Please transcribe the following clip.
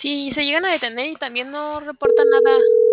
Sí, se llegan a detener y también no reportan nada.